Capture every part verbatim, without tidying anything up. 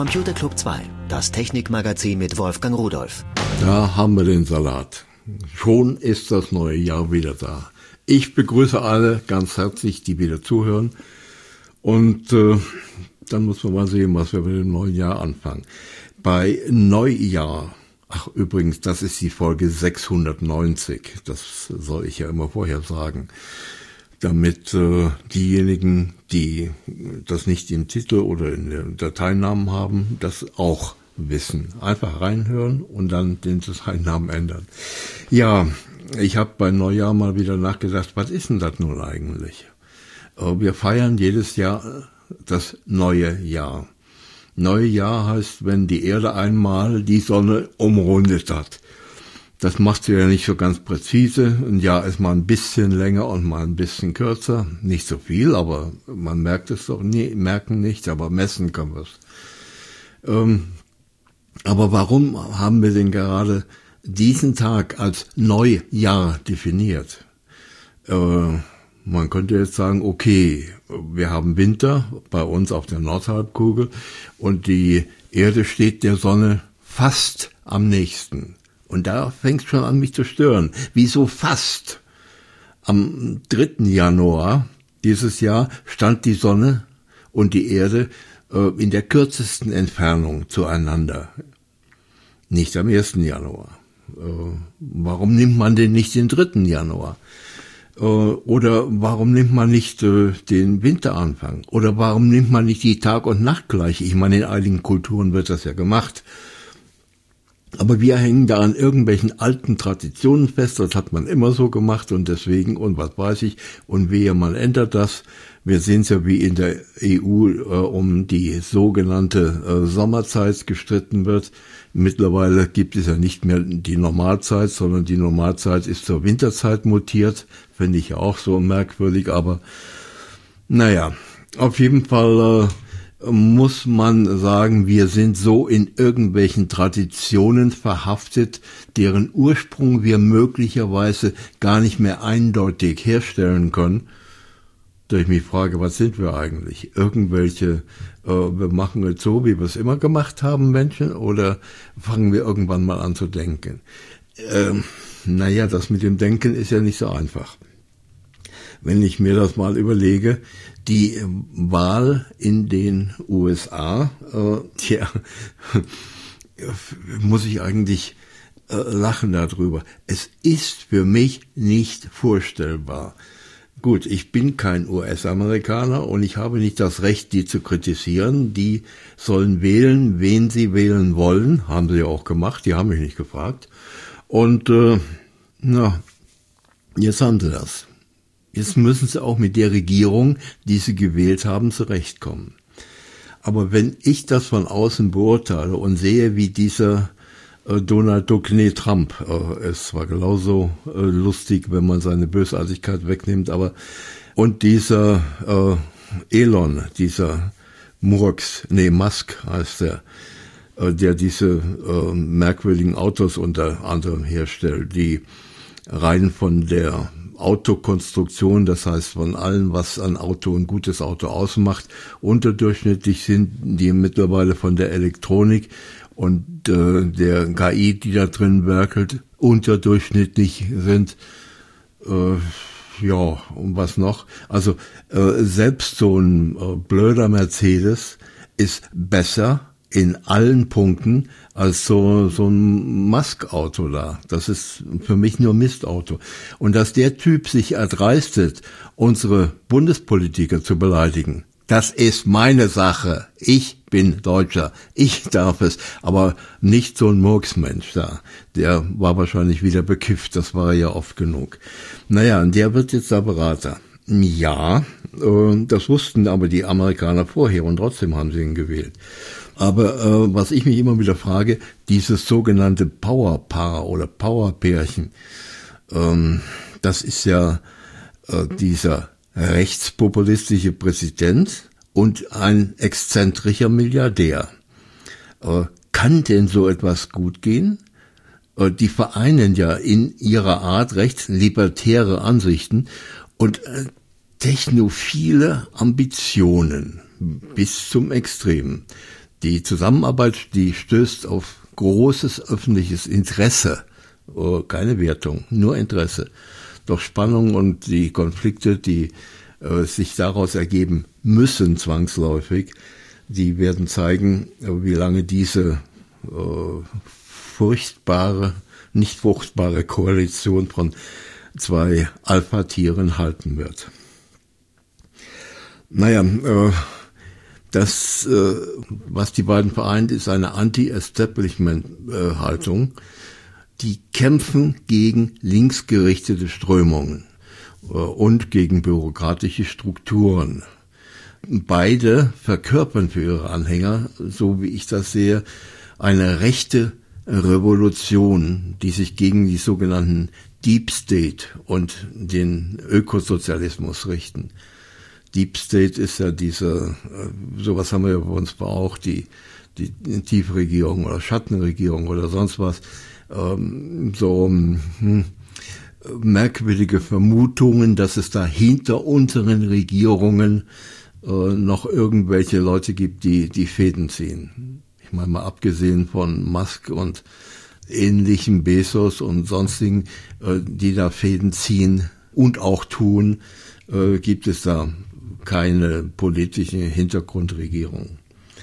Computer Club zwei, das Technikmagazin mit Wolfgang Rudolph. Da haben wir den Salat. Schon ist das neue Jahr wieder da. Ich begrüße alle ganz herzlich, die wieder zuhören. Und äh, dann muss man mal sehen, was wir mit dem neuen Jahr anfangen. Bei Neujahr, ach übrigens, das ist die Folge sechshundertneunzig, das soll ich ja immer vorher sagen, damit äh, diejenigen, die das nicht im Titel oder in den Dateinamen haben, das auch wissen. Einfach reinhören und dann den Dateinamen ändern. Ja, ich habe bei Neujahr mal wieder nachgedacht, was ist denn das nun eigentlich? Äh, wir feiern jedes Jahr das neue Jahr. Neue Jahr heißt, wenn die Erde einmal die Sonne umrundet hat. Das macht sie ja nicht so ganz präzise. Ein Jahr ist mal ein bisschen länger und mal ein bisschen kürzer. Nicht so viel, aber man merkt es doch nie, merken nicht, aber messen kann man es. Ähm, aber warum haben wir denn gerade diesen Tag als Neujahr definiert? Äh, man könnte jetzt sagen, okay, wir haben Winter bei uns auf der Nordhalbkugel und die Erde steht der Sonne fast am nächsten. Und da fängt es schon an, mich zu stören. Wieso fast? Am dritten Januar dieses Jahr stand die Sonne und die Erde äh, in der kürzesten Entfernung zueinander. Nicht am ersten Januar. Äh, warum nimmt man denn nicht den dritten Januar? Äh, oder warum nimmt man nicht äh, den Winteranfang? Oder warum nimmt man nicht die Tag- und Nachtgleiche? Ich meine, in einigen Kulturen wird das ja gemacht. Aber wir hängen da an irgendwelchen alten Traditionen fest, das hat man immer so gemacht und deswegen, und was weiß ich, und wehe, man ändert das. Wir sehen es ja, wie in der E U äh, um die sogenannte äh, Sommerzeit gestritten wird. Mittlerweile gibt es ja nicht mehr die Normalzeit, sondern die Normalzeit ist zur Winterzeit mutiert. Finde ich ja auch so merkwürdig, aber naja, auf jeden Fall äh, muss man sagen, wir sind so in irgendwelchen Traditionen verhaftet, deren Ursprung wir möglicherweise gar nicht mehr eindeutig herstellen können. Da ich mich frage, was sind wir eigentlich? Irgendwelche, äh, wir machen es so, wie wir es immer gemacht haben, Menschen, oder fangen wir irgendwann mal an zu denken? Ähm, naja, das mit dem Denken ist ja nicht so einfach. Wenn ich mir das mal überlege, die Wahl in den U S A, äh, tja, muss ich eigentlich äh, lachen darüber. Es ist für mich nicht vorstellbar. Gut, ich bin kein U S-Amerikaner und ich habe nicht das Recht, die zu kritisieren. Die sollen wählen, wen sie wählen wollen. Haben sie ja auch gemacht, die haben mich nicht gefragt. Und äh, na, jetzt haben sie das. Jetzt müssen sie auch mit der Regierung, die sie gewählt haben, zurechtkommen. Aber wenn ich das von außen beurteile und sehe, wie dieser äh, Donald Duck, nee, Trump, äh, es war genauso äh, lustig, wenn man seine Bösartigkeit wegnimmt, aber und dieser äh, Elon, dieser Murks, nee, Musk heißt der, äh, der diese äh, merkwürdigen Autos unter anderem herstellt, die rein von der Autokonstruktion, das heißt von allem, was ein Auto, ein gutes Auto ausmacht, unterdurchschnittlich sind, die mittlerweile von der Elektronik und äh, der K I, die da drin werkelt, unterdurchschnittlich sind. Äh, ja, und was noch? Also äh, selbst so ein äh, blöder Mercedes ist besser in allen Punkten als so so ein Musk-Auto da. Das ist für mich nur Mistauto. Und dass der Typ sich erdreistet, unsere Bundespolitiker zu beleidigen, das ist meine Sache. Ich bin Deutscher. Ich darf es. Aber nicht so ein Murksmensch da. Der war wahrscheinlich wieder bekifft. Das war ja oft genug. Naja, und der wird jetzt da Berater. Ja, äh, das wussten aber die Amerikaner vorher und trotzdem haben sie ihn gewählt. Aber äh, was ich mich immer wieder frage, dieses sogenannte Powerpaar oder Powerpärchen, ähm, das ist ja äh, dieser rechtspopulistische Präsident und ein exzentrischer Milliardär. Äh, kann denn so etwas gut gehen? Äh, die vereinen ja in ihrer Art rechtslibertäre Ansichten und äh, technophile Ambitionen bis zum Extremen. Die Zusammenarbeit, die stößt auf großes öffentliches Interesse, keine Wertung, nur Interesse. Doch Spannungen und die Konflikte, die äh, sich daraus ergeben müssen zwangsläufig, die werden zeigen, wie lange diese äh, furchtbare, nicht fruchtbare Koalition von zwei Alpha-Tieren halten wird. Naja, äh, das, äh, was die beiden vereint, ist eine Anti-Establishment-Haltung. Die kämpfen gegen linksgerichtete Strömungen äh, und gegen bürokratische Strukturen. Beide verkörpern für ihre Anhänger, so wie ich das sehe, eine rechte Revolution, die sich gegen die sogenannten Deep State und den Ökosozialismus richten. Deep State ist ja diese, sowas haben wir ja bei uns auch, die, die Tiefregierung oder Schattenregierung oder sonst was, ähm, so hm, merkwürdige Vermutungen, dass es da hinter unteren Regierungen äh, noch irgendwelche Leute gibt, die die Fäden ziehen. Ich meine mal abgesehen von Musk und ähnlichen Bezos und sonstigen, äh, die da Fäden ziehen und auch tun, äh, gibt es da keine politische Hintergrundregierung.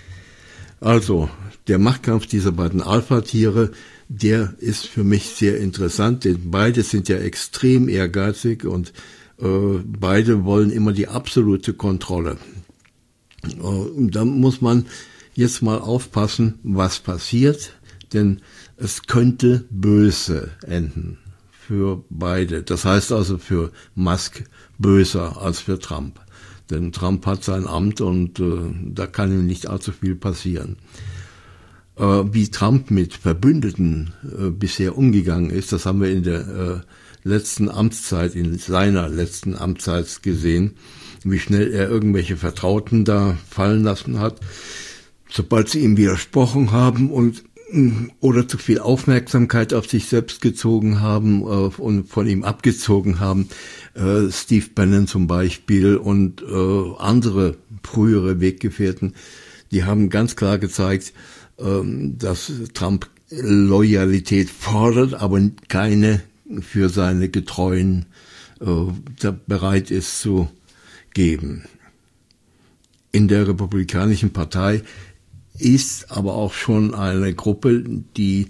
Also, der Machtkampf dieser beiden Alpha-Tiere, der ist für mich sehr interessant, denn beide sind ja extrem ehrgeizig und äh, beide wollen immer die absolute Kontrolle. Äh, und da muss man jetzt mal aufpassen, was passiert, denn es könnte böse enden für beide. Das heißt also für Musk böser als für Trump. Denn Trump hat sein Amt und äh, da kann ihm nicht allzu viel passieren. Äh, wie Trump mit Verbündeten äh, bisher umgegangen ist, das haben wir in der äh, letzten Amtszeit, in seiner letzten Amtszeit gesehen, wie schnell er irgendwelche Vertrauten da fallen lassen hat, sobald sie ihm widersprochen haben und oder zu viel Aufmerksamkeit auf sich selbst gezogen haben äh, und von ihm abgezogen haben. Äh, Steve Bannon zum Beispiel und äh, andere frühere Weggefährten, die haben ganz klar gezeigt, äh, dass Trump Loyalität fordert, aber keine für seine Getreuen äh, bereit ist zu geben. In der Republikanischen Partei ist aber auch schon eine Gruppe, die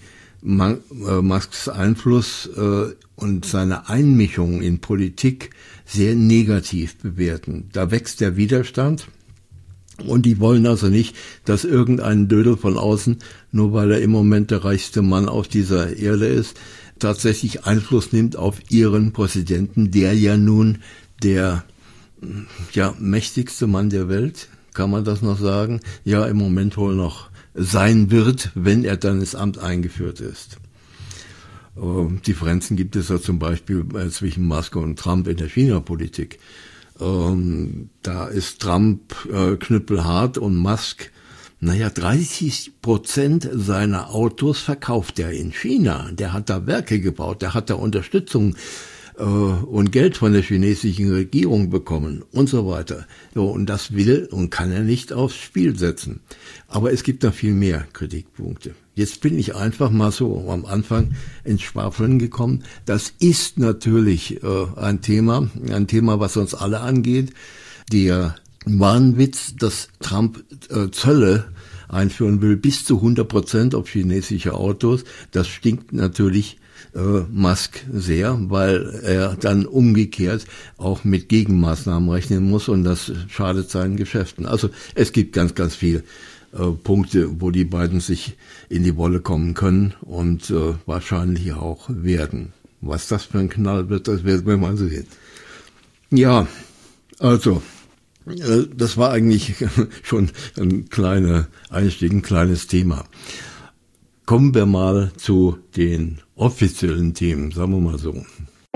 Musks Einfluss äh, und seine Einmischung in Politik sehr negativ bewerten. Da wächst der Widerstand und die wollen also nicht, dass irgendein Dödel von außen, nur weil er im Moment der reichste Mann auf dieser Erde ist, tatsächlich Einfluss nimmt auf ihren Präsidenten, der ja nun der ja mächtigste Mann der Welt, kann man das noch sagen? Ja, im Moment wohl noch sein wird, wenn er dann ins Amt eingeführt ist. Ähm, Differenzen gibt es ja zum Beispiel äh, zwischen Musk und Trump in der China-Politik. Ähm, da ist Trump äh, knüppelhart und Musk, naja, dreißig Prozent seiner Autos verkauft er in China. Der hat da Werke gebaut, der hat da Unterstützung und Geld von der chinesischen Regierung bekommen und so weiter. So, und das will und kann er nicht aufs Spiel setzen. Aber es gibt noch viel mehr Kritikpunkte. Jetzt bin ich einfach mal so am Anfang ins Schwafeln gekommen. Das ist natürlich äh, ein Thema, ein Thema, was uns alle angeht. Der Wahnwitz, dass Trump äh, Zölle einführen will, bis zu hundert Prozent auf chinesische Autos, das stinkt natürlich äh, Musk sehr, weil er dann umgekehrt auch mit Gegenmaßnahmen rechnen muss und das schadet seinen Geschäften. Also es gibt ganz, ganz viele äh, Punkte, wo die beiden sich in die Wolle kommen können und äh, wahrscheinlich auch werden. Was das für ein Knall wird, das werden wir mal sehen. Ja, also äh, das war eigentlich schon ein kleiner Einstieg, ein kleines Thema. Kommen wir mal zu den offiziellen Themen, sagen wir mal so.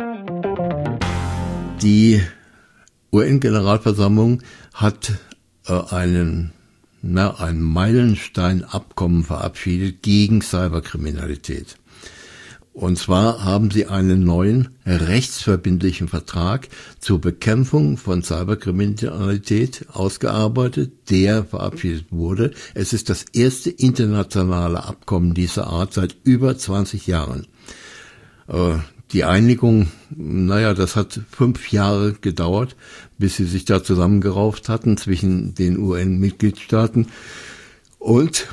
Die U N-Generalversammlung hat äh, einen, na, ein Meilenstein-Abkommen verabschiedet gegen Cyberkriminalität. Und zwar haben sie einen neuen rechtsverbindlichen Vertrag zur Bekämpfung von Cyberkriminalität ausgearbeitet, der verabschiedet wurde. Es ist das erste internationale Abkommen dieser Art seit über zwanzig Jahren. Äh, die Einigung, naja, das hat fünf Jahre gedauert, bis sie sich da zusammengerauft hatten zwischen den U N-Mitgliedstaaten. Und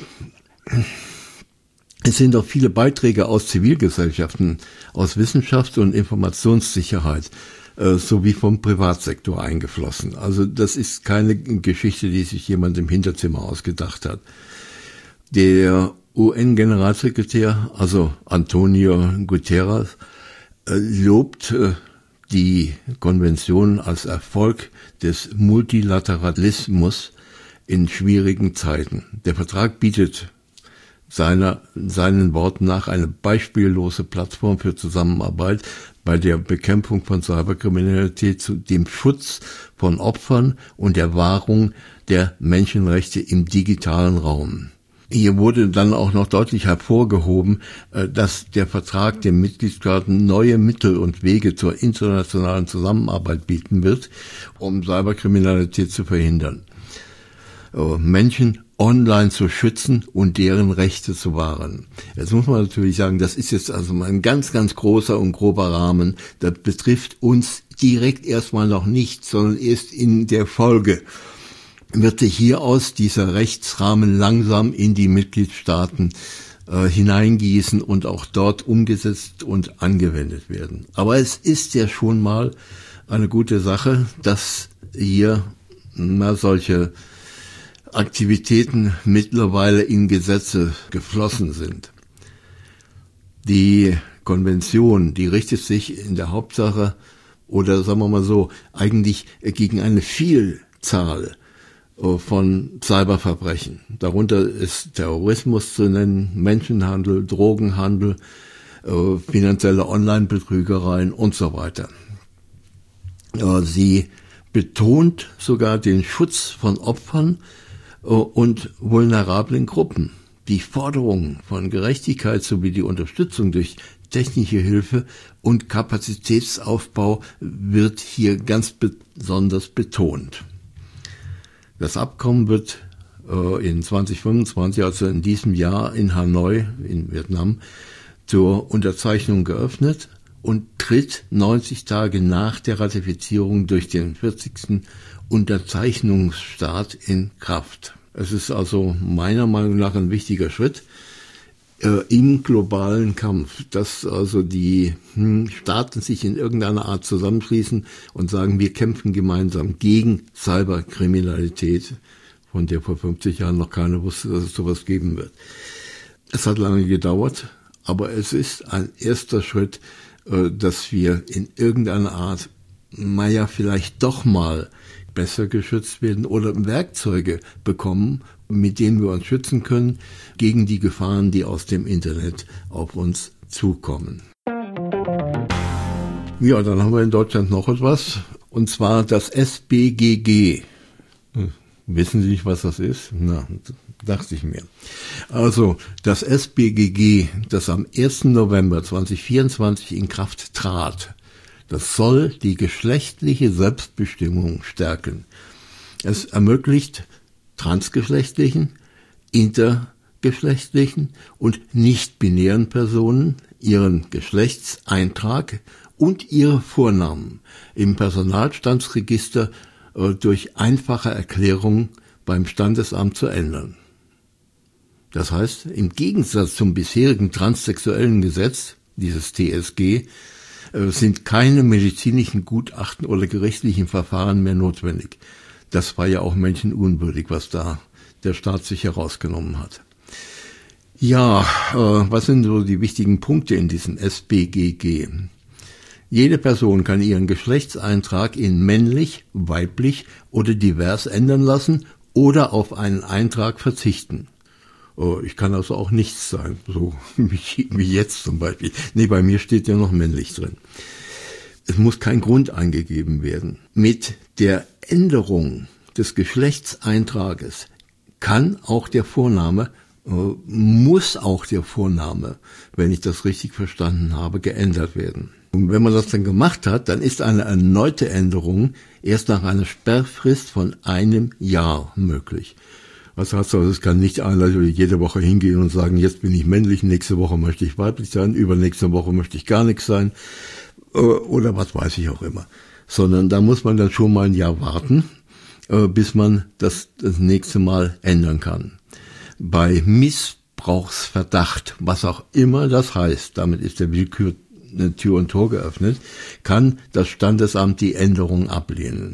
es sind auch viele Beiträge aus Zivilgesellschaften, aus Wissenschafts- und Informationssicherheit äh, sowie vom Privatsektor eingeflossen. Also das ist keine Geschichte, die sich jemand im Hinterzimmer ausgedacht hat. Der U N-Generalsekretär, also Antonio Guterres, äh, lobt äh, die Konvention als Erfolg des Multilateralismus in schwierigen Zeiten. Der Vertrag bietet seiner, seinen Worten nach eine beispiellose Plattform für Zusammenarbeit bei der Bekämpfung von Cyberkriminalität, zu dem Schutz von Opfern und der Wahrung der Menschenrechte im digitalen Raum. Hier wurde dann auch noch deutlich hervorgehoben, dass der Vertrag den Mitgliedstaaten neue Mittel und Wege zur internationalen Zusammenarbeit bieten wird, um Cyberkriminalität zu verhindern. Menschen online zu schützen und deren Rechte zu wahren. Jetzt muss man natürlich sagen, das ist jetzt also mal ein ganz, ganz großer und grober Rahmen. Das betrifft uns direkt erstmal noch nicht, sondern erst in der Folge wird sich hier aus dieser Rechtsrahmen langsam in die Mitgliedstaaten äh, hineingießen und auch dort umgesetzt und angewendet werden. Aber es ist ja schon mal eine gute Sache, dass hier na, solche Aktivitäten mittlerweile in Gesetze geflossen sind. Die Konvention, die richtet sich in der Hauptsache, oder sagen wir mal so, eigentlich gegen eine Vielzahl von Cyberverbrechen. Darunter ist Terrorismus zu nennen, Menschenhandel, Drogenhandel, finanzielle Online-Betrügereien und so weiter. Sie betont sogar den Schutz von Opfern und vulnerablen Gruppen. Die Forderung von Gerechtigkeit sowie die Unterstützung durch technische Hilfe und Kapazitätsaufbau wird hier ganz besonders betont. Das Abkommen wird äh, in zwanzig fünfundzwanzig, also in diesem Jahr in Hanoi in Vietnam, zur Unterzeichnung geöffnet und tritt neunzig Tage nach der Ratifizierung durch den vierzigsten Unterzeichnungsstaat in Kraft. Es ist also meiner Meinung nach ein wichtiger Schritt äh, im globalen Kampf, dass also die hm, Staaten sich in irgendeiner Art zusammenschließen und sagen, wir kämpfen gemeinsam gegen Cyberkriminalität, von der vor fünfzig Jahren noch keiner wusste, dass es sowas geben wird. Es hat lange gedauert, aber es ist ein erster Schritt, äh, dass wir in irgendeiner Art, naja, vielleicht doch mal besser geschützt werden oder Werkzeuge bekommen, mit denen wir uns schützen können gegen die Gefahren, die aus dem Internet auf uns zukommen. Ja, dann haben wir in Deutschland noch etwas, und zwar das S B G G. Hm, wissen Sie nicht, was das ist? Na, dachte ich mir. Also, das S B G G, das am ersten November zweitausendvierundzwanzig in Kraft trat, das soll die geschlechtliche Selbstbestimmung stärken. Es ermöglicht transgeschlechtlichen, intergeschlechtlichen und nicht-binären Personen ihren Geschlechtseintrag und ihre Vornamen im Personalstandsregister äh, durch einfache Erklärung beim Standesamt zu ändern. Das heißt, im Gegensatz zum bisherigen transsexuellen Gesetz, dieses T S G, sind keine medizinischen Gutachten oder gerichtlichen Verfahren mehr notwendig. Das war ja auch menschenunwürdig, was da der Staat sich herausgenommen hat. Ja, äh, was sind so die wichtigen Punkte in diesem S B G G? Jede Person kann ihren Geschlechtseintrag in männlich, weiblich oder divers ändern lassen oder auf einen Eintrag verzichten. Ich kann also auch nichts sein, so wie jetzt zum Beispiel. Nee, bei mir steht ja noch männlich drin. Es muss kein Grund eingegeben werden. Mit der Änderung des Geschlechtseintrages kann auch der Vorname muss auch der Vorname, wenn ich das richtig verstanden habe, geändert werden. Und wenn man das dann gemacht hat, dann ist eine erneute Änderung erst nach einer Sperrfrist von einem Jahr möglich. Was heißt das? Es kann nicht einer jede Woche hingehen und sagen, jetzt bin ich männlich, nächste Woche möchte ich weiblich sein, übernächste Woche möchte ich gar nichts sein, oder was weiß ich auch immer. Sondern da muss man dann schon mal ein Jahr warten, bis man das das nächste Mal ändern kann. Bei Missbrauchsverdacht, was auch immer das heißt, damit ist der Willkür eine Tür und Tor geöffnet, kann das Standesamt die Änderung ablehnen.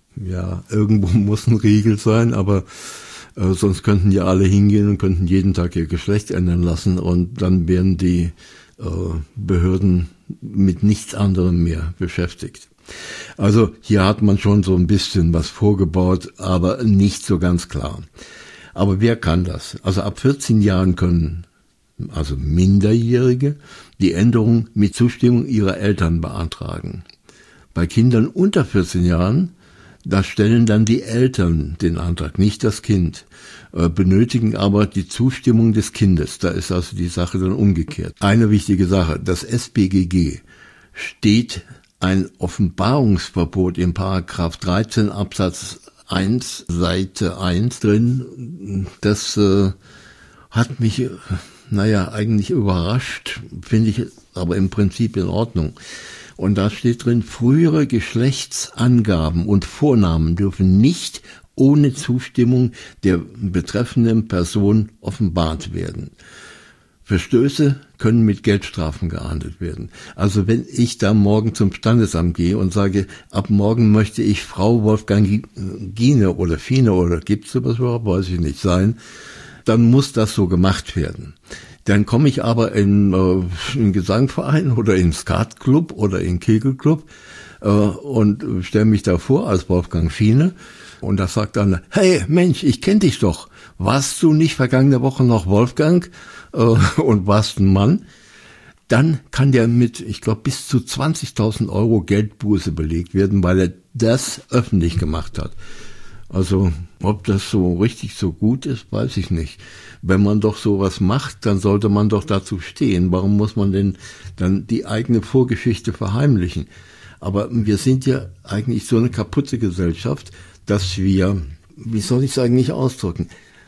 Ja, irgendwo muss ein Riegel sein, aber äh, sonst könnten ja alle hingehen und könnten jeden Tag ihr Geschlecht ändern lassen und dann wären die äh, Behörden mit nichts anderem mehr beschäftigt. Also hier hat man schon so ein bisschen was vorgebaut, aber nicht so ganz klar. Aber wer kann das? Also ab vierzehn Jahren können also Minderjährige die Änderung mit Zustimmung ihrer Eltern beantragen. Bei Kindern unter vierzehn Jahren, da stellen dann die Eltern den Antrag, nicht das Kind, äh, benötigen aber die Zustimmung des Kindes. Da ist also die Sache dann umgekehrt. Eine wichtige Sache, das S b G G steht ein Offenbarungsverbot im Paragraph dreizehn Absatz eins, Seite eins drin. Das äh, hat mich, äh, naja, eigentlich überrascht, finde ich aber im Prinzip in Ordnung. Und da steht drin, frühere Geschlechtsangaben und Vornamen dürfen nicht ohne Zustimmung der betreffenden Person offenbart werden. Verstöße können mit Geldstrafen geahndet werden. Also wenn ich da morgen zum Standesamt gehe und sage, ab morgen möchte ich Frau Wolfgang Gine oder Fine oder gibt's sowas überhaupt, weiß ich nicht, sein, dann muss das so gemacht werden. Dann komme ich aber in äh, einen Gesangverein oder in einen Skatclub oder in einen Kegelclub äh, und stelle mich da vor als Wolfgang Fine und da sagt dann, hey Mensch, ich kenne dich doch. Warst du nicht vergangene Woche noch Wolfgang äh, und warst ein Mann? Dann kann der mit, ich glaube, bis zu zwanzigtausend Euro Geldbuße belegt werden, weil er das öffentlich gemacht hat. Also, ob das so richtig so gut ist, weiß ich nicht. Wenn man doch sowas macht, dann sollte man doch dazu stehen. Warum muss man denn dann die eigene Vorgeschichte verheimlichen? Aber wir sind ja eigentlich so eine kaputte Gesellschaft, dass wir, wie soll ich es eigentlich ausdrücken?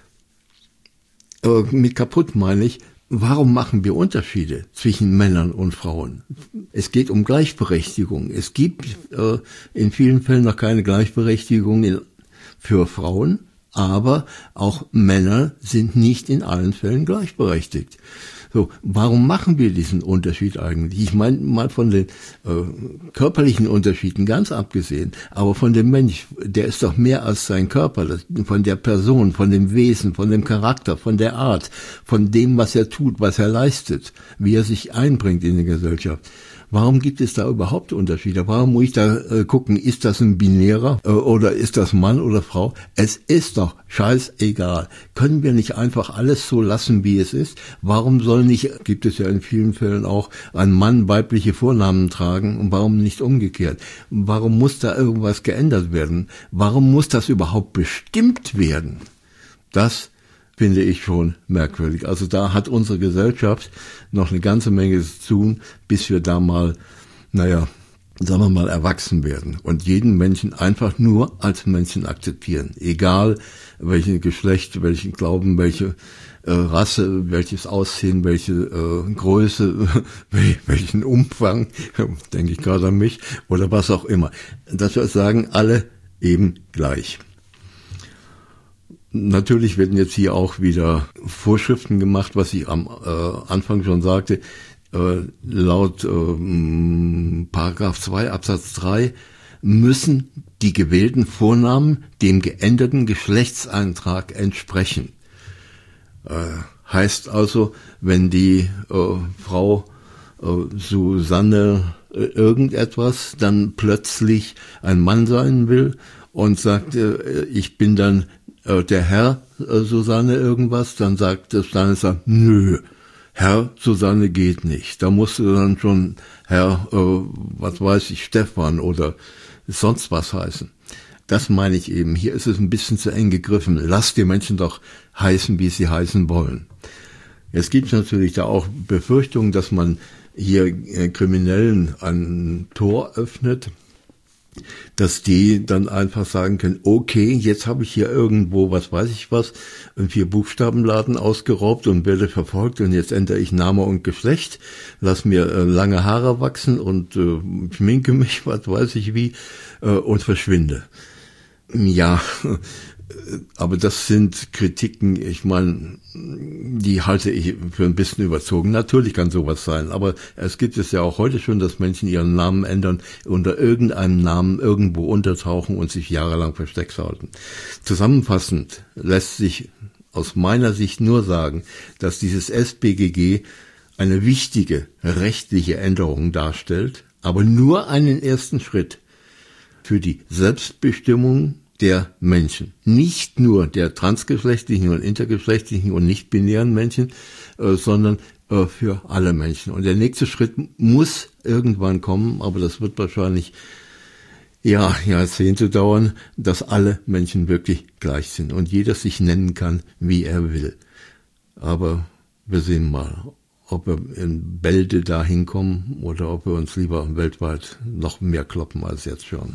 Äh, mit kaputt meine ich, warum machen wir Unterschiede zwischen Männern und Frauen? Es geht um Gleichberechtigung. Es gibt äh, in vielen Fällen noch keine Gleichberechtigung in für Frauen, aber auch Männer sind nicht in allen Fällen gleichberechtigt. So, warum machen wir diesen Unterschied eigentlich? Ich meine mal von den äh, körperlichen Unterschieden ganz abgesehen, aber von dem Mensch, der ist doch mehr als sein Körper, das, von der Person, von dem Wesen, von dem Charakter, von der Art, von dem, was er tut, was er leistet, wie er sich einbringt in die Gesellschaft. Warum gibt es da überhaupt Unterschiede? Warum muss ich da äh, gucken, ist das ein Binärer äh, oder ist das Mann oder Frau? Es ist doch scheißegal. Können wir nicht einfach alles so lassen, wie es ist? Warum soll nicht, gibt es ja in vielen Fällen auch, ein Mann weibliche Vornamen tragen und warum nicht umgekehrt? Warum muss da irgendwas geändert werden? Warum muss das überhaupt bestimmt werden? Das finde ich schon merkwürdig. Also da hat unsere Gesellschaft noch eine ganze Menge zu tun, bis wir da mal, naja, sagen wir mal, erwachsen werden und jeden Menschen einfach nur als Menschen akzeptieren. Egal welches Geschlecht, welchen Glauben, welche äh, Rasse, welches Aussehen, welche äh, Größe, welchen Umfang, denke ich gerade an mich, oder was auch immer. Dass wir sagen, alle eben gleich. Natürlich werden jetzt hier auch wieder Vorschriften gemacht, was ich am äh, Anfang schon sagte. Äh, laut äh, Paragraph zwei Absatz drei müssen die gewählten Vornamen dem geänderten Geschlechtseintrag entsprechen. Äh, heißt also, wenn die äh, Frau äh, Susanne äh, irgendetwas dann plötzlich ein Mann sein will und sagt, äh, ich bin dann der Herr äh, Susanne irgendwas, dann sagt das Standesamt, nö, Herr Susanne geht nicht. Da musst du dann schon Herr, äh, was weiß ich, Stefan oder sonst was heißen. das meine ich eben. Hier ist es ein bisschen zu eng gegriffen. Lasst die Menschen doch heißen, wie sie heißen wollen. Es gibt natürlich da auch Befürchtungen, dass man hier äh, Kriminellen ein Tor öffnet, dass die dann einfach sagen können, okay, jetzt habe ich hier irgendwo, was weiß ich was, einen Vier-Buchstaben-Laden ausgeraubt und werde verfolgt und jetzt ändere ich Name und Geschlecht, lass mir äh, lange Haare wachsen und äh, schminke mich, was weiß ich wie, äh, und verschwinde. Ja, aber das sind Kritiken, ich meine, die halte ich für ein bisschen überzogen. Natürlich kann sowas sein, aber es gibt es ja auch heute schon, dass Menschen ihren Namen ändern, unter irgendeinem Namen irgendwo untertauchen und sich jahrelang versteckt halten. Zusammenfassend lässt sich aus meiner Sicht nur sagen, dass dieses S B G G eine wichtige rechtliche Änderung darstellt, aber nur einen ersten Schritt für die Selbstbestimmung der Menschen. Nicht nur der transgeschlechtlichen und intergeschlechtlichen und nicht-binären Menschen, äh, sondern äh, für alle Menschen. Und der nächste Schritt muss irgendwann kommen, aber das wird wahrscheinlich ja Jahrzehnte dauern, dass alle Menschen wirklich gleich sind und jeder sich nennen kann, wie er will. Aber wir sehen mal, ob wir in Bälde da hinkommen oder ob wir uns lieber weltweit noch mehr kloppen als jetzt schon.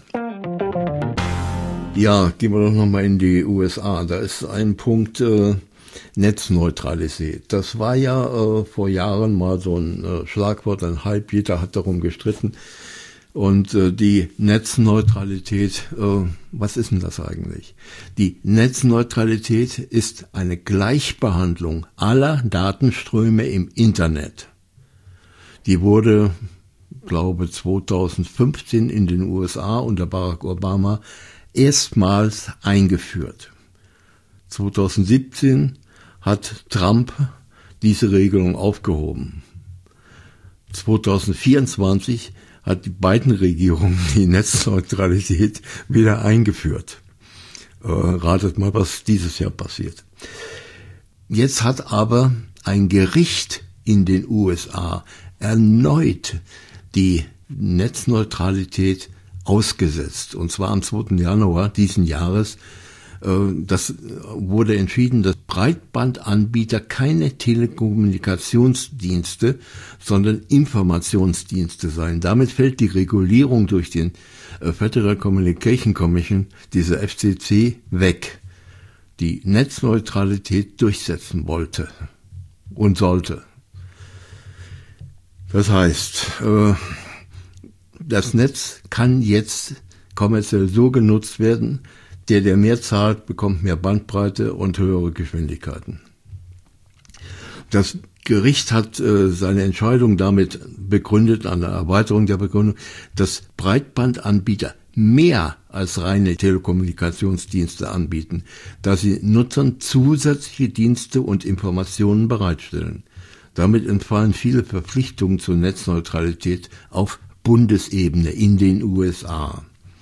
Ja, gehen wir doch nochmal in die U S A. Da ist ein Punkt äh, Netzneutralität. Das war ja äh, vor Jahren mal so ein äh, Schlagwort, ein Hype. Jeder hat darum gestritten. Und äh, die Netzneutralität, äh, was ist denn das eigentlich? Die Netzneutralität ist eine Gleichbehandlung aller Datenströme im Internet. Die wurde, glaube zweitausendfünfzehn in den U S A unter Barack Obama erstmals eingeführt. zweitausendsiebzehn hat Trump diese Regelung aufgehoben. zweitausendvierundzwanzig hat die Biden-Regierung die Netzneutralität wieder eingeführt. Äh, ratet mal, was dieses Jahr passiert. Jetzt hat aber ein Gericht in den U S A erneut die Netzneutralität ausgesetzt. Und zwar am zweiten Januar diesen Jahres. Das wurde entschieden, dass Breitbandanbieter keine Telekommunikationsdienste, sondern Informationsdienste seien. Damit fällt die Regulierung durch den Federal Communication Commission, diese F C C, weg, die Netzneutralität durchsetzen wollte und sollte. Das heißt, das Netz kann jetzt kommerziell so genutzt werden, der, der mehr zahlt, bekommt mehr Bandbreite und höhere Geschwindigkeiten. Das Gericht hat äh, seine Entscheidung damit begründet, an der Erweiterung der Begründung, dass Breitbandanbieter mehr als reine Telekommunikationsdienste anbieten, da sie Nutzern zusätzliche Dienste und Informationen bereitstellen. Damit entfallen viele Verpflichtungen zur Netzneutralität auf Bundesebene in den U S A.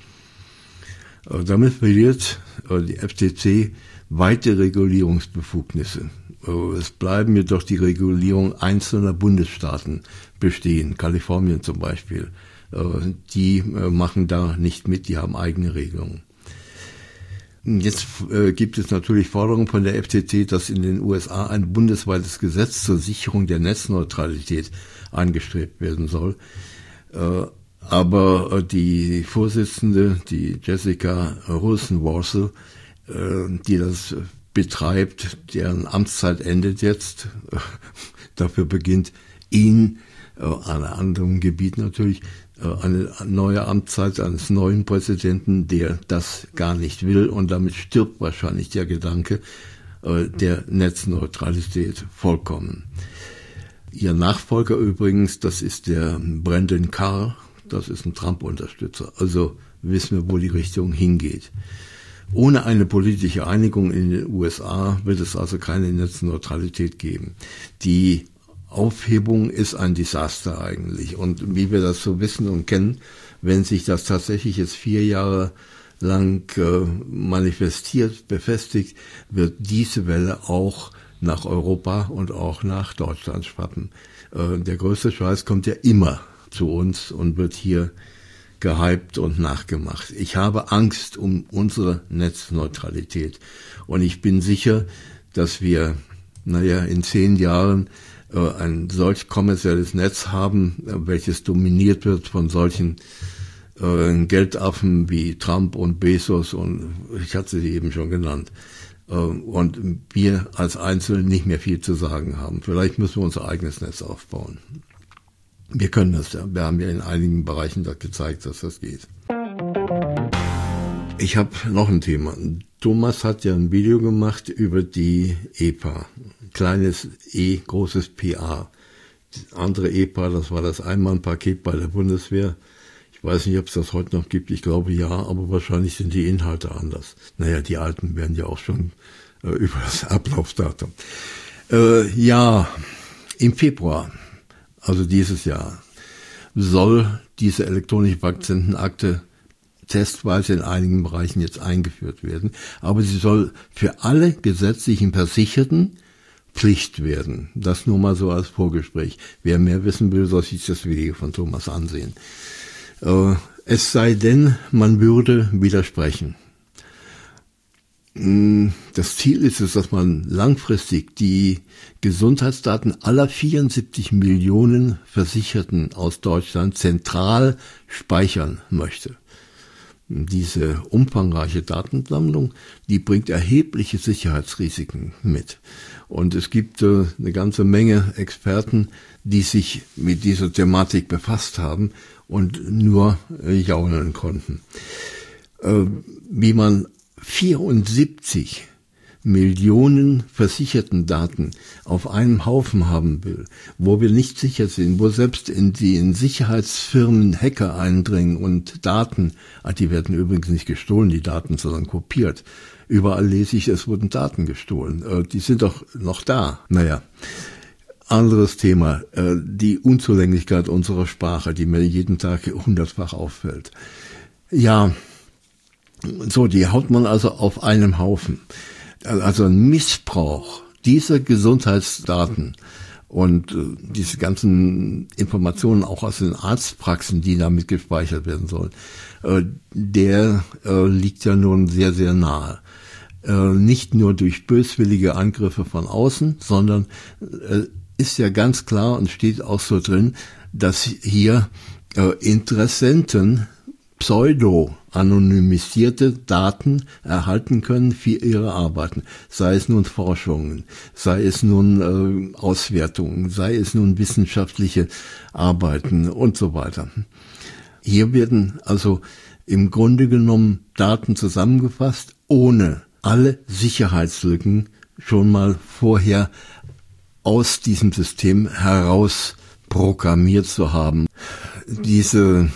Damit verliert die F C C weite Regulierungsbefugnisse. Es bleiben jedoch die Regulierung einzelner Bundesstaaten bestehen, Kalifornien zum Beispiel. Die machen da nicht mit, die haben eigene Regelungen. Jetzt gibt es natürlich Forderungen von der F C C, dass in den U S A ein bundesweites Gesetz zur Sicherung der Netzneutralität angestrebt werden soll. Aber die Vorsitzende, die Jessica Rosenworcel, die das betreibt, deren Amtszeit endet jetzt, dafür beginnt in einem anderen Gebiet natürlich eine neue Amtszeit eines neuen Präsidenten, der das gar nicht will, und damit stirbt wahrscheinlich der Gedanke der Netzneutralität vollkommen. Ihr Nachfolger übrigens, das ist der Brandon Carr, das ist ein Trump-Unterstützer. Also wissen wir, wo die Richtung hingeht. Ohne eine politische Einigung in den U S A wird es also keine Netzneutralität geben. Die Aufhebung ist ein Desaster eigentlich. Und wie wir das so wissen und kennen, wenn sich das tatsächlich jetzt vier Jahre lang äh, manifestiert, befestigt, wird diese Welle auch nach Europa und auch nach Deutschland schwappen. Äh, der größte Scheiß kommt ja immer zu uns und wird hier gehypt und nachgemacht. Ich habe Angst um unsere Netzneutralität. Und ich bin sicher, dass wir, naja, in zehn Jahren äh, ein solch kommerzielles Netz haben, äh, welches dominiert wird von solchen äh, Geldaffen wie Trump und Bezos und ich hatte sie eben schon genannt. Äh, und wir als Einzelne nicht mehr viel zu sagen haben. Vielleicht müssen wir unser eigenes Netz aufbauen. Wir können das ja. Wir haben ja in einigen Bereichen da gezeigt, dass das geht. Ich habe noch ein Thema. Thomas hat ja ein Video gemacht über die E P A. Kleines E, großes P A. Das andere E P A, das war das Einmannpaket bei der Bundeswehr. Ich weiß nicht, ob es das heute noch gibt. Ich glaube ja, aber wahrscheinlich sind die Inhalte anders. Naja, die alten werden ja auch schon äh, über das Ablaufdatum. Äh, ja, im Februar, also dieses Jahr, soll diese elektronische Patientenakte testweise in einigen Bereichen jetzt eingeführt werden. Aber sie soll für alle gesetzlichen Versicherten Pflicht werden. Das nur mal so als Vorgespräch. Wer mehr wissen will, soll sich das Video von Thomas ansehen. Äh, es sei denn, man würde widersprechen. Das Ziel ist es, dass man langfristig die Gesundheitsdaten aller vierundsiebzig Millionen Versicherten aus Deutschland zentral speichern möchte. Diese umfangreiche Datensammlung, die bringt erhebliche Sicherheitsrisiken mit. Und es gibt äh, eine ganze Menge Experten, die sich mit dieser Thematik befasst haben und nur äh, jaulen konnten. Äh, wie man vierundsiebzig Millionen versicherten Daten auf einem Haufen haben will, wo wir nicht sicher sind, wo selbst in die in Sicherheitsfirmen Hacker eindringen und Daten, die werden übrigens nicht gestohlen, die Daten, sondern kopiert. Überall lese ich, es wurden Daten gestohlen. Die sind doch noch da. Naja, anderes Thema, die Unzulänglichkeit unserer Sprache, die mir jeden Tag hundertfach auffällt. Ja, so, die haut man also auf einem Haufen. Also ein Missbrauch dieser Gesundheitsdaten und äh, diese ganzen Informationen auch aus den Arztpraxen, die damit gespeichert werden sollen, äh, der äh, liegt ja nun sehr, sehr nahe. Äh, nicht nur durch böswillige Angriffe von außen, sondern äh, ist ja ganz klar und steht auch so drin, dass hier äh, Interessenten pseudo-anonymisierte Daten erhalten können für ihre Arbeiten, sei es nun Forschungen, sei es nun äh, Auswertungen, sei es nun wissenschaftliche Arbeiten und so weiter. Hier werden also im Grunde genommen Daten zusammengefasst, ohne alle Sicherheitslücken schon mal vorher aus diesem System heraus programmiert zu haben. Diese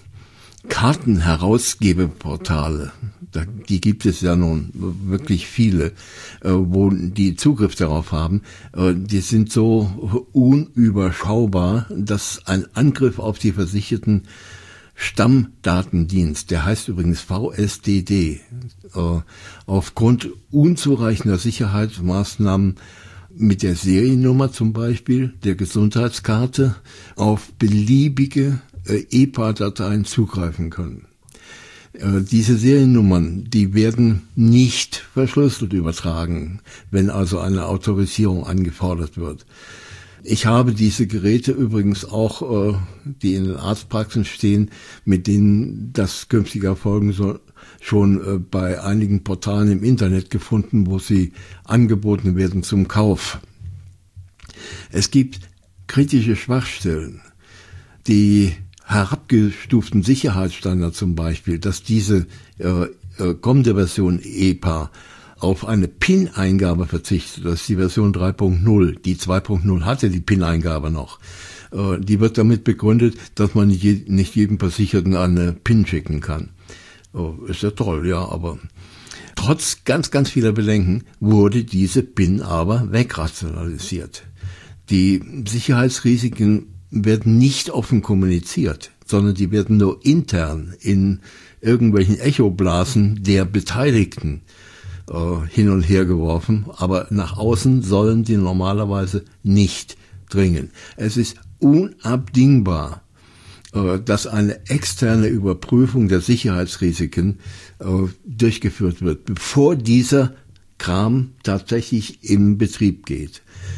Kartenherausgebeportale, die gibt es ja nun wirklich viele, wo die Zugriff darauf haben, die sind so unüberschaubar, dass ein Angriff auf die versicherten Stammdatendienst, der heißt übrigens V S D D, aufgrund unzureichender Sicherheitsmaßnahmen mit der Seriennummer zum Beispiel, der Gesundheitskarte, auf beliebige E P A-Dateien zugreifen können. Äh, diese Seriennummern, die werden nicht verschlüsselt übertragen, wenn also eine Autorisierung angefordert wird. Ich habe diese Geräte übrigens auch, äh, die in den Arztpraxen stehen, mit denen das künftig erfolgen soll, schon äh, bei einigen Portalen im Internet gefunden, wo sie angeboten werden zum Kauf. Es gibt kritische Schwachstellen, die herabgestuften Sicherheitsstandard zum Beispiel, dass diese äh, äh, kommende Version E P A auf eine P I N-Eingabe verzichtet, das ist die Version drei Punkt null. Die zwei Punkt null hatte die P I N-Eingabe noch. Äh, die wird damit begründet, dass man nicht, je, nicht jedem Versicherten eine P I N schicken kann. Oh, ist ja toll, ja, aber trotz ganz, ganz vieler Bedenken wurde diese P I N aber wegrationalisiert. Die Sicherheitsrisiken werden nicht offen kommuniziert, sondern die werden nur intern in irgendwelchen Echoblasen der Beteiligten äh, hin und her geworfen, aber nach außen sollen die normalerweise nicht dringen. Es ist unabdingbar, dass eine externe Überprüfung der Sicherheitsrisiken durchgeführt wird, bevor dieser Kram tatsächlich im Betrieb geht.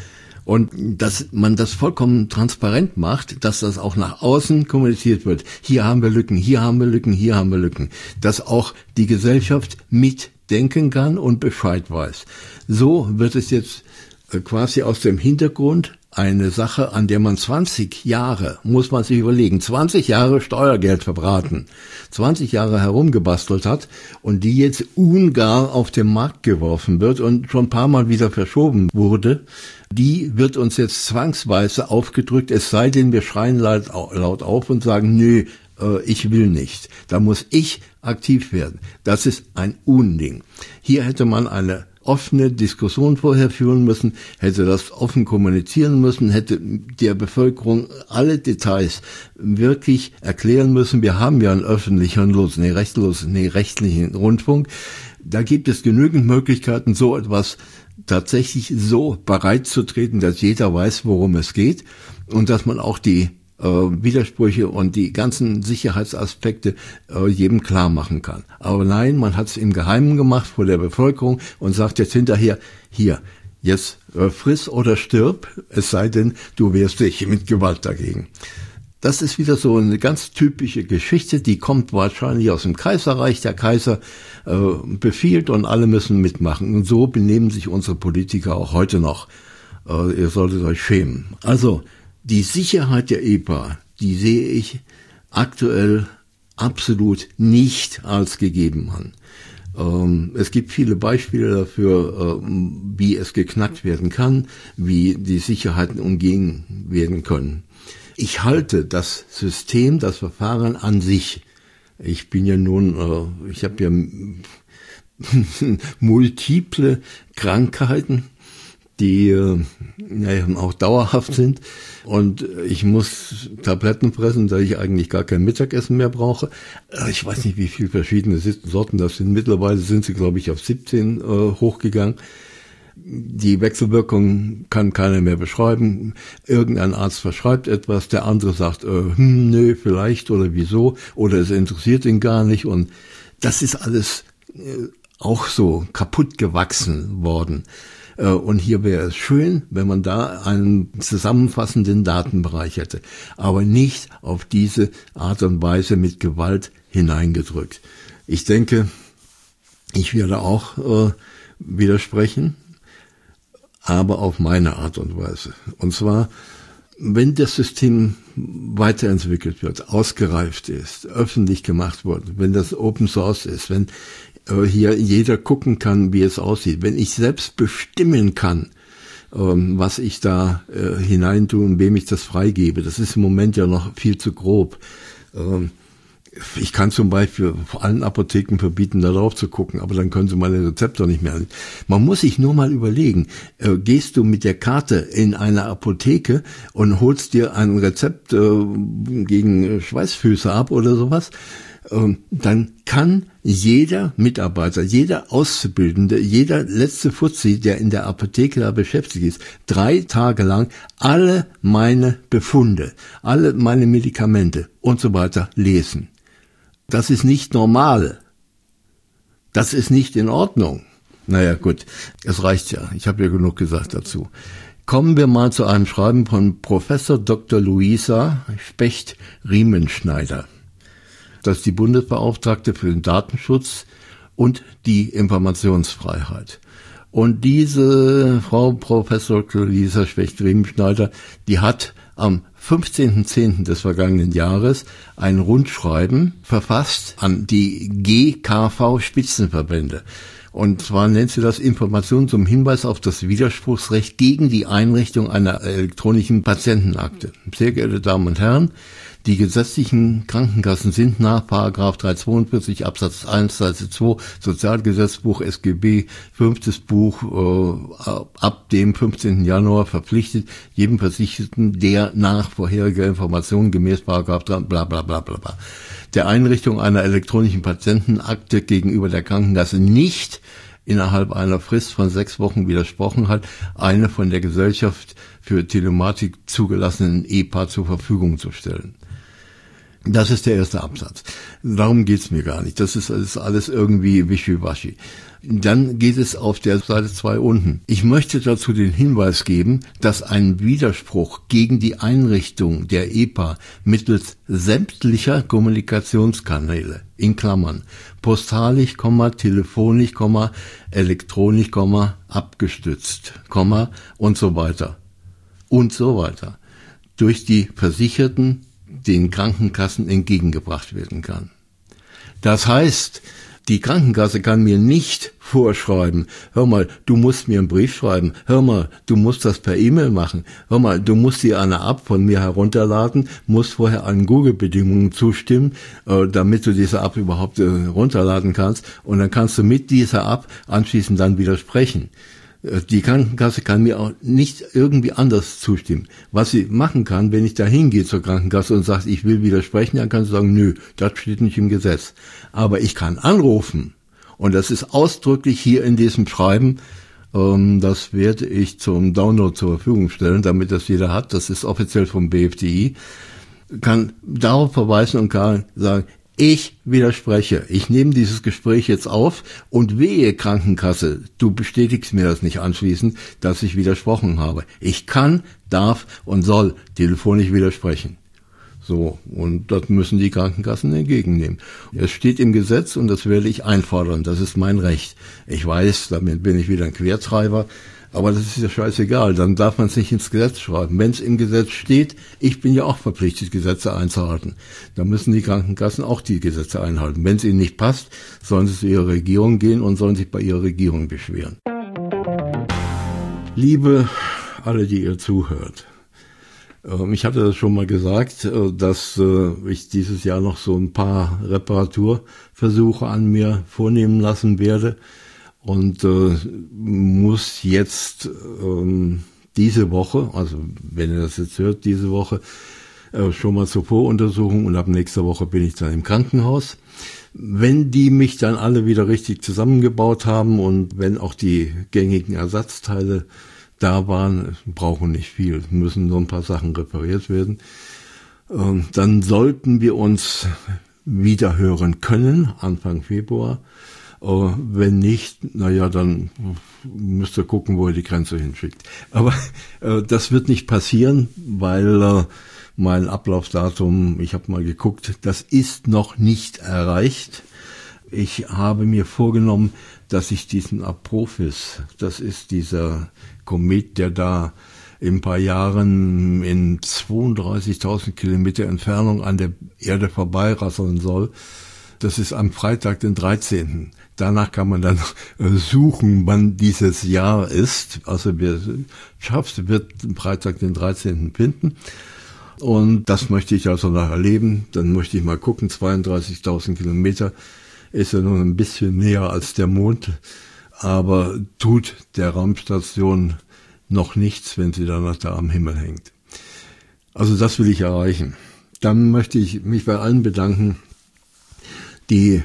Und dass man das vollkommen transparent macht, dass das auch nach außen kommuniziert wird. Hier haben wir Lücken, hier haben wir Lücken, hier haben wir Lücken. Dass auch die Gesellschaft mitdenken kann und Bescheid weiß. So wird es jetzt quasi aus dem Hintergrund eine Sache, an der man zwanzig Jahre, muss man sich überlegen, zwanzig Jahre Steuergeld verbraten, zwanzig Jahre herumgebastelt hat und die jetzt ungar auf den Markt geworfen wird und schon ein paar Mal wieder verschoben wurde, die wird uns jetzt zwangsweise aufgedrückt, es sei denn, wir schreien laut, laut auf und sagen, nö, äh, ich will nicht. Da muss ich aktiv werden. Das ist ein Unding. Hier hätte man eine offene Diskussion vorher führen müssen, hätte das offen kommunizieren müssen, hätte der Bevölkerung alle Details wirklich erklären müssen. Wir haben ja einen öffentlichen, nee, rechtlos, nee, rechtlichen Rundfunk. Da gibt es genügend Möglichkeiten, so etwas tatsächlich so bereitzutreten, dass jeder weiß, worum es geht und dass man auch die äh, Widersprüche und die ganzen Sicherheitsaspekte äh, jedem klar machen kann. Aber nein, man hat es im Geheimen gemacht vor der Bevölkerung und sagt jetzt hinterher, hier, jetzt äh, friss oder stirb, es sei denn, du wehrst dich mit Gewalt dagegen. Das ist wieder so eine ganz typische Geschichte, die kommt wahrscheinlich aus dem Kaiserreich. Der Kaiser äh, befiehlt und alle müssen mitmachen. Und so benehmen sich unsere Politiker auch heute noch. Äh, ihr solltet euch schämen. Also, die Sicherheit der E P A, die sehe ich aktuell absolut nicht als gegeben an. Ähm, es gibt viele Beispiele dafür, äh, wie es geknackt werden kann, wie die Sicherheiten umgehen werden können. Ich halte das System, das Verfahren an sich, ich bin ja nun, äh, ich habe ja multiple Krankheiten, die äh, ja, auch dauerhaft sind und ich muss Tabletten fressen, da ich eigentlich gar kein Mittagessen mehr brauche. Ich weiß nicht, wie viele verschiedene Sorten das sind. Mittlerweile sind sie, glaube ich, auf siebzehn äh, hochgegangen. Die Wechselwirkung kann keiner mehr beschreiben. Irgendein Arzt verschreibt etwas, der andere sagt, äh, hm, nö, vielleicht oder wieso, oder es interessiert ihn gar nicht. Und das ist alles äh, auch so kaputt gewachsen worden. Äh, und hier wäre es schön, wenn man da einen zusammenfassenden Datenbereich hätte, aber nicht auf diese Art und Weise mit Gewalt hineingedrückt. Ich denke, ich werde auch äh, widersprechen, aber auf meine Art und Weise. Und zwar, wenn das System weiterentwickelt wird, ausgereift ist, öffentlich gemacht wird, wenn das Open Source ist, wenn äh, hier jeder gucken kann, wie es aussieht, wenn ich selbst bestimmen kann, ähm, was ich da äh, hineintue und wem ich das freigebe, das ist im Moment ja noch viel zu grob. Ähm, Ich kann zum Beispiel allen Apotheken verbieten, da drauf zu gucken, aber dann können sie meine Rezepte nicht mehr. Man muss sich nur mal überlegen, äh, gehst du mit der Karte in eine Apotheke und holst dir ein Rezept äh, gegen Schweißfüße ab oder sowas, äh, dann kann jeder Mitarbeiter, jeder Auszubildende, jeder letzte Fuzzi, der in der Apotheke da beschäftigt ist, drei Tage lang alle meine Befunde, alle meine Medikamente und so weiter lesen. Das ist nicht normal. Das ist nicht in Ordnung. Naja, gut, es reicht ja. Ich habe ja genug gesagt dazu. Kommen wir mal zu einem Schreiben von Professor Doktor Luisa Specht-Riemenschneider. Das ist die Bundesbeauftragte für den Datenschutz und die Informationsfreiheit. Und diese Frau Professor Doktor Luisa Specht-Riemenschneider, die hat am fünfzehnten zehnten des vergangenen Jahres ein Rundschreiben verfasst an die G K V-Spitzenverbände. Und zwar nennt sie das Information zum Hinweis auf das Widerspruchsrecht gegen die Einrichtung einer elektronischen Patientenakte. Sehr geehrte Damen und Herren, die gesetzlichen Krankenkassen sind nach Paragraph dreihundertzweiundvierzig Absatz eins Seite zwei Sozialgesetzbuch S G B fünftes Buch äh, ab dem fünfzehnten Januar verpflichtet, jedem Versicherten, der nach vorheriger Information gemäß Paragraph drei bla bla bla bla bla der Einrichtung einer elektronischen Patientenakte gegenüber der Krankenkasse nicht innerhalb einer Frist von sechs Wochen widersprochen hat, eine von der Gesellschaft für Telematik zugelassenen E P A zur Verfügung zu stellen. Das ist der erste Absatz. Darum geht's mir gar nicht. Das ist, das ist alles irgendwie wischiwaschi. Dann geht es auf der Seite zwei unten. Ich möchte dazu den Hinweis geben, dass ein Widerspruch gegen die Einrichtung der E P A mittels sämtlicher Kommunikationskanäle, in Klammern, postalisch, telefonisch, elektronisch, abgestützt, und so weiter, und so weiter, durch die Versicherten den Krankenkassen entgegengebracht werden kann. Das heißt, die Krankenkasse kann mir nicht vorschreiben, hör mal, du musst mir einen Brief schreiben, hör mal, du musst das per E-Mail machen, hör mal, du musst dir eine App von mir herunterladen, musst vorher an Google-Bedingungen zustimmen, äh, damit du diese App überhaupt äh, runterladen kannst, und dann kannst du mit dieser App anschließend dann widersprechen. Die Krankenkasse kann mir auch nicht irgendwie anders zustimmen. Was sie machen kann, wenn ich da hingehe zur Krankenkasse und sage, ich will widersprechen, dann kann sie sagen, nö, das steht nicht im Gesetz. Aber ich kann anrufen, und das ist ausdrücklich hier in diesem Schreiben, ähm, das werde ich zum Download zur Verfügung stellen, damit das jeder hat, das ist offiziell vom B F D I, kann darauf verweisen und kann sagen, ich widerspreche. Ich nehme dieses Gespräch jetzt auf, und wehe, Krankenkasse, du bestätigst mir das nicht anschließend, dass ich widersprochen habe. Ich kann, darf und soll telefonisch widersprechen. So, und das müssen die Krankenkassen entgegennehmen. Es steht im Gesetz, und das werde ich einfordern. Das ist mein Recht. Ich weiß, damit bin ich wieder ein Quertreiber, aber das ist ja scheißegal, dann darf man es nicht ins Gesetz schreiben. Wenn es im Gesetz steht, ich bin ja auch verpflichtet, Gesetze einzuhalten. Dann müssen die Krankenkassen auch die Gesetze einhalten. Wenn es ihnen nicht passt, sollen sie zu ihrer Regierung gehen und sollen sich bei ihrer Regierung beschweren. Liebe alle, die ihr zuhört, ich hatte das schon mal gesagt, dass ich dieses Jahr noch so ein paar Reparaturversuche an mir vornehmen lassen werde. Und äh, muss jetzt ähm, diese Woche, also wenn ihr das jetzt hört, diese Woche äh, schon mal zur Voruntersuchung, und ab nächster Woche bin ich dann im Krankenhaus. Wenn die mich dann alle wieder richtig zusammengebaut haben und wenn auch die gängigen Ersatzteile da waren, brauchen nicht viel, müssen nur ein paar Sachen repariert werden, äh, dann sollten wir uns wieder hören können, Anfang Februar. Uh, wenn nicht, naja, dann müsst ihr gucken, wo ihr die Grenze hinschickt. Aber uh, das wird nicht passieren, weil uh, mein Ablaufdatum, ich habe mal geguckt, das ist noch nicht erreicht. Ich habe mir vorgenommen, dass ich diesen Apophis, das ist dieser Komet, der da in ein paar Jahren in zweiunddreißigtausend Kilometer Entfernung an der Erde vorbeirasseln soll. Das ist am Freitag, den dreizehnten Danach kann man dann suchen, wann dieses Jahr ist. Also wer es schafft, wird am Freitag, den dreizehnten finden. Und das möchte ich also noch erleben. Dann möchte ich mal gucken, zweiunddreißigtausend Kilometer ist ja nur ein bisschen näher als der Mond. Aber tut der Raumstation noch nichts, wenn sie dann noch da am Himmel hängt. Also das will ich erreichen. Dann möchte ich mich bei allen bedanken, die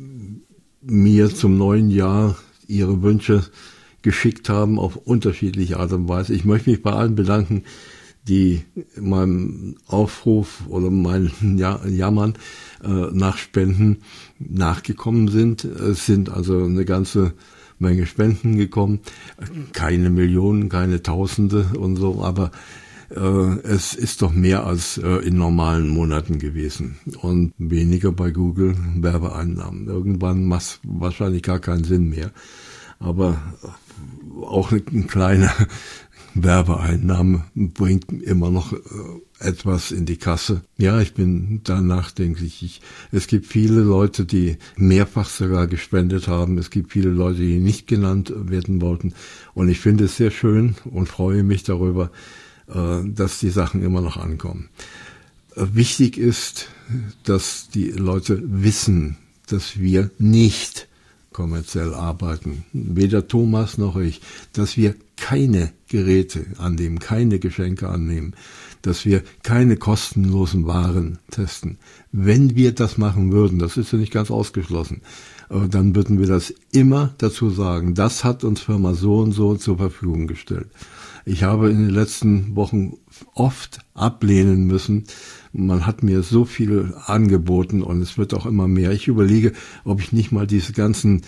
mir zum neuen Jahr ihre Wünsche geschickt haben auf unterschiedliche Art und Weise. Ich möchte mich bei allen bedanken, die meinem Aufruf oder meinem Jammern äh, nach Spenden nachgekommen sind. Es sind also eine ganze Menge Spenden gekommen. Keine Millionen, keine Tausende und so, aber äh, es ist doch mehr als äh, in normalen Monaten gewesen. Und weniger bei Google Werbeeinnahmen. Irgendwann macht es wahrscheinlich gar keinen Sinn mehr. Aber auch eine kleine Werbeeinnahme bringt immer noch äh, etwas in die Kasse. Ja, ich bin da nachdenklich. Ich, es gibt viele Leute, die mehrfach sogar gespendet haben. Es gibt viele Leute, die nicht genannt werden wollten. Und ich finde es sehr schön und freue mich darüber, äh, dass die Sachen immer noch ankommen. Äh, wichtig ist, dass die Leute wissen, dass wir nicht kommerziell arbeiten, weder Thomas noch ich, dass wir keine Geräte annehmen, keine Geschenke annehmen, dass wir keine kostenlosen Waren testen. Wenn wir das machen würden, das ist ja nicht ganz ausgeschlossen, dann würden wir das immer dazu sagen, das hat uns Firma so und so zur Verfügung gestellt. Ich habe in den letzten Wochen oft ablehnen müssen. Man hat mir so viel angeboten und es wird auch immer mehr. Ich überlege, ob ich nicht mal diese ganzen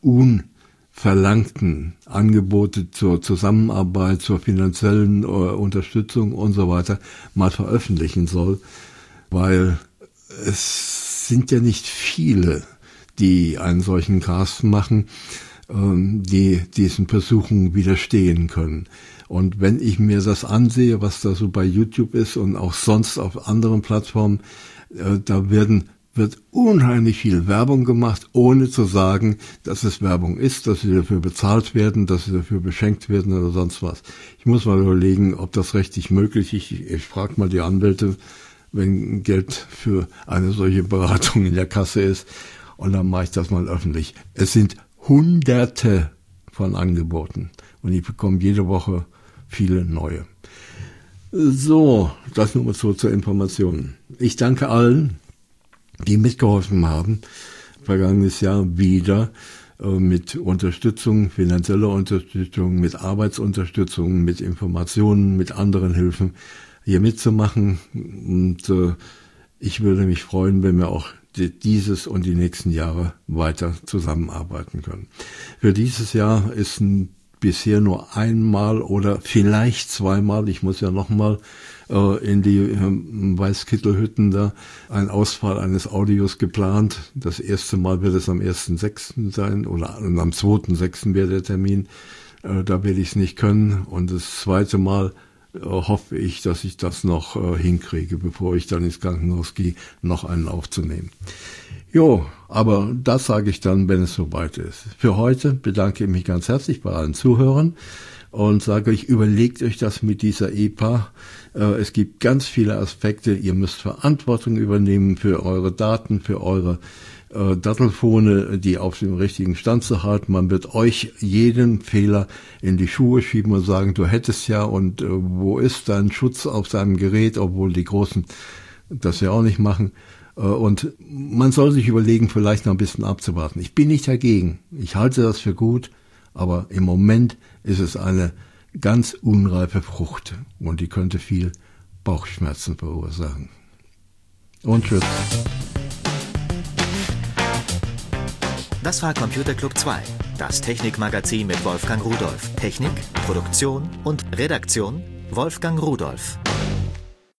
unverlangten Angebote zur Zusammenarbeit, zur finanziellen äh, Unterstützung und so weiter mal veröffentlichen soll, weil es sind ja nicht viele, die einen solchen Cast machen, ähm, die diesen Versuchen widerstehen können. Und wenn ich mir das ansehe, was da so bei YouTube ist und auch sonst auf anderen Plattformen, äh, da werden, wird unheimlich viel Werbung gemacht, ohne zu sagen, dass es Werbung ist, dass sie dafür bezahlt werden, dass sie dafür beschenkt werden oder sonst was. Ich muss mal überlegen, ob das rechtlich möglich ist. Ich, ich frage mal die Anwälte, wenn Geld für eine solche Beratung in der Kasse ist, und dann mache ich das mal öffentlich. Es sind Hunderte von Angeboten und ich bekomme jede Woche viele neue. So, das nur mal so zur Information. Ich danke allen, die mitgeholfen haben, vergangenes Jahr wieder äh, mit Unterstützung, finanzieller Unterstützung, mit Arbeitsunterstützung, mit Informationen, mit anderen Hilfen hier mitzumachen. Und äh, ich würde mich freuen, wenn wir auch dieses und die nächsten Jahre weiter zusammenarbeiten können. Für dieses Jahr ist ein, bisher nur einmal oder vielleicht zweimal, ich muss ja nochmal äh, in die äh, Weißkittelhütten da, ein Ausfall eines Audios geplant. Das erste Mal wird es am ersten sechsten sein oder am zweiten sechsten wäre der Termin. Äh, da werde ich es nicht können. Und das zweite Mal äh, hoffe ich, dass ich das noch äh, hinkriege, bevor ich dann ins Krankenhaus gehe, noch einen aufzunehmen. Jo, aber das sage ich dann, wenn es soweit ist. Für heute bedanke ich mich ganz herzlich bei allen Zuhörern und sage euch, überlegt euch das mit dieser E P A. Äh, es gibt ganz viele Aspekte. Ihr müsst Verantwortung übernehmen für eure Daten, für eure äh, Dattelfone, die auf dem richtigen Stand zu halten. Man wird euch jeden Fehler in die Schuhe schieben und sagen, du hättest ja und äh, wo ist dein Schutz auf deinem Gerät, obwohl die Großen das ja auch nicht machen. Und man soll sich überlegen, vielleicht noch ein bisschen abzuwarten. Ich bin nicht dagegen. Ich halte das für gut, aber im Moment ist es eine ganz unreife Frucht und die könnte viel Bauchschmerzen verursachen. Und tschüss. Das war Computer Club zwei, das Technikmagazin mit Wolfgang Rudolph. Technik, Produktion und Redaktion Wolfgang Rudolph.